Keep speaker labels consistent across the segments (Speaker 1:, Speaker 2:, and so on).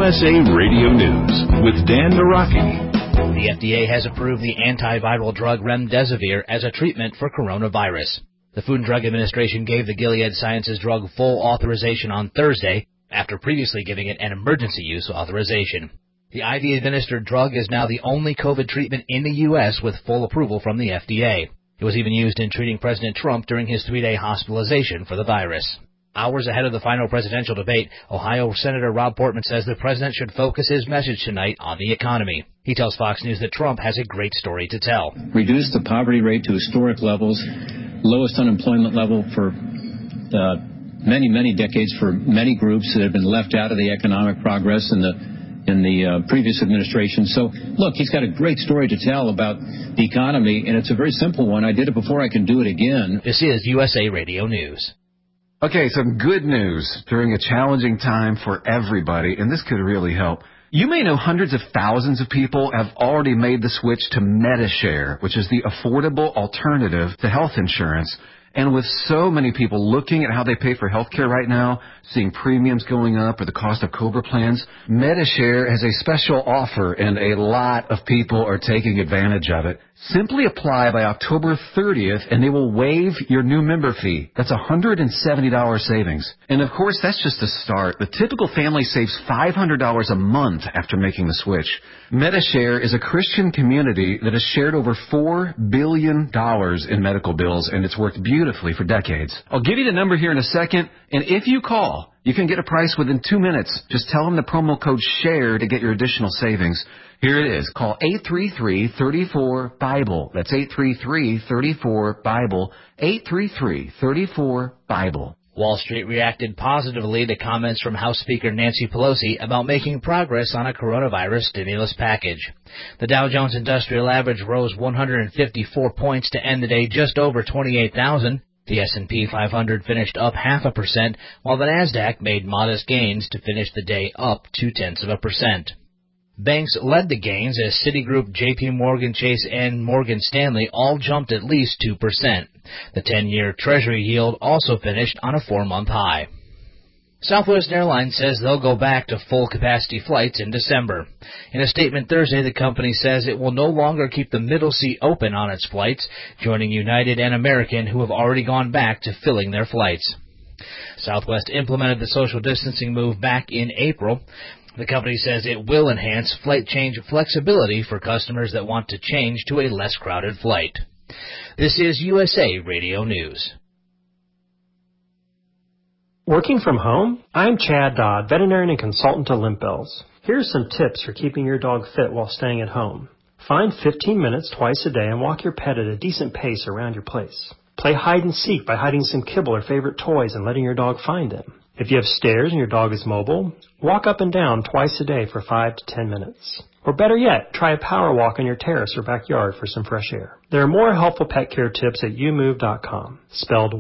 Speaker 1: USA Radio News with Dan Naraki.
Speaker 2: The FDA has approved the antiviral drug remdesivir as a treatment for coronavirus. The Food and Drug Administration gave the Gilead Sciences drug full authorization on Thursday after previously giving it an emergency use authorization. The IV-administered drug is now the only COVID treatment in the U.S. with full approval from the FDA. It was even used in treating President Trump during his 3-day hospitalization for the virus. Hours ahead of the final presidential debate, Ohio Senator Rob Portman says the president should focus his message tonight on the economy. He tells Fox News that Trump has a great story to tell.
Speaker 3: Reduce the poverty rate to historic levels, lowest unemployment level for many decades for many groups that have been left out of the economic progress in the previous administration. So, look, he's got a great story to tell about the economy, and it's a very simple one. I did it before, I can do it again.
Speaker 2: This is USA Radio News.
Speaker 4: Okay, some good news during a challenging time for everybody, and this could really help. You may know hundreds of thousands of people have already made the switch to MediShare, which is the affordable alternative to health insurance. And with so many people looking at how they pay for health care right now, seeing premiums going up or the cost of COBRA plans, MediShare has a special offer, and a lot of people are taking advantage of it. Simply apply by October 30th, and they will waive your new member fee. That's $170 savings. And, of course, that's just the start. The typical family saves $500 a month after making the switch. MediShare is a Christian community that has shared over $4 billion in medical bills, and it's worked beautifully for decades. I'll give you the number here in a second, and if you call, you can get a price within 2 minutes. Just tell them the promo code SHARE to get your additional savings. Here it is. Call 833-34-BIBLE. That's 833-34-BIBLE. 833-34-BIBLE.
Speaker 2: Wall Street reacted positively to comments from House Speaker Nancy Pelosi about making progress on a coronavirus stimulus package. The Dow Jones Industrial Average rose 154 points to end the day just over 28,000. The S&P 500 finished up 0.5%, while the Nasdaq made modest gains to finish the day up 0.2%. Banks led the gains as Citigroup, J.P. Morgan Chase, and Morgan Stanley all jumped at least 2%. The 10-year Treasury yield also finished on a 4-month high. Southwest Airlines says they'll go back to full-capacity flights in December. In a statement Thursday, the company says it will no longer keep the middle seat open on its flights, joining United and American, who have already gone back to filling their flights. Southwest implemented the social distancing move back in April. The company says it will enhance flight change flexibility for customers that want to change to a less crowded flight. This is USA Radio News.
Speaker 5: Working from home? I'm Chad Dodd, veterinarian and consultant to Limp Bells. Here's some tips for keeping your dog fit while staying at home. Find 15 minutes twice a day and walk your pet at a decent pace around your place. Play hide and seek by hiding some kibble or favorite toys and letting your dog find them. If you have stairs and your dog is mobile, walk up and down twice a day for 5 to 10 minutes. Or better yet, try a power walk on your terrace or backyard for some fresh air. There are more helpful pet care tips at youmove.com, spelled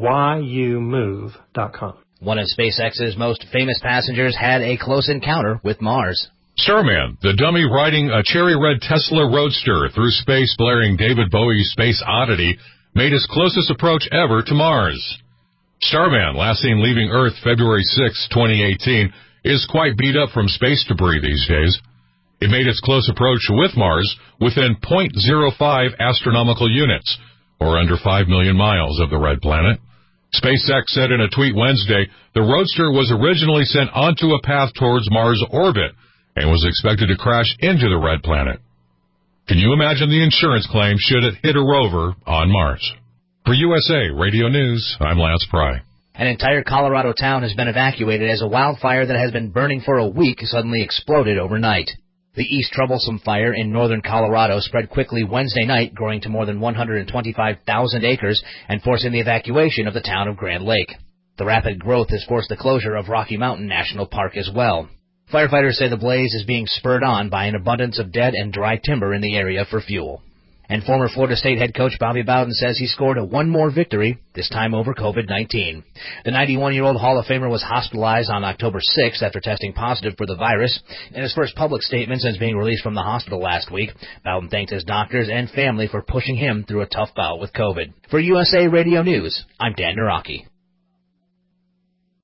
Speaker 5: YOUMOVE.com.
Speaker 2: One of SpaceX's most famous passengers had a close encounter with Mars.
Speaker 6: Starman, the dummy riding a cherry red Tesla Roadster through space blaring David Bowie's Space Oddity, made his closest approach ever to Mars. Starman, last seen leaving Earth February 6, 2018, is quite beat up from space debris these days. It made its close approach with Mars within 0.05 astronomical units, or under 5 million miles of the red planet. SpaceX said in a tweet Wednesday, the Roadster was originally sent onto a path towards Mars' orbit and was expected to crash into the red planet. Can you imagine the insurance claim should it hit a rover on Mars? For USA Radio News, I'm Lance Pry.
Speaker 2: An entire Colorado town has been evacuated as a wildfire that has been burning for a week suddenly exploded overnight. The East Troublesome Fire in northern Colorado spread quickly Wednesday night, growing to more than 125,000 acres and forcing the evacuation of the town of Grand Lake. The rapid growth has forced the closure of Rocky Mountain National Park as well. Firefighters say the blaze is being spurred on by an abundance of dead and dry timber in the area for fuel. And former Florida State head coach Bobby Bowden says he scored one more victory, this time over COVID-19. The 91-year-old Hall of Famer was hospitalized on October 6th after testing positive for the virus. In his first public statement since being released from the hospital last week, Bowden thanked his doctors and family for pushing him through a tough bout with COVID. For USA Radio News, I'm Dan Naraki.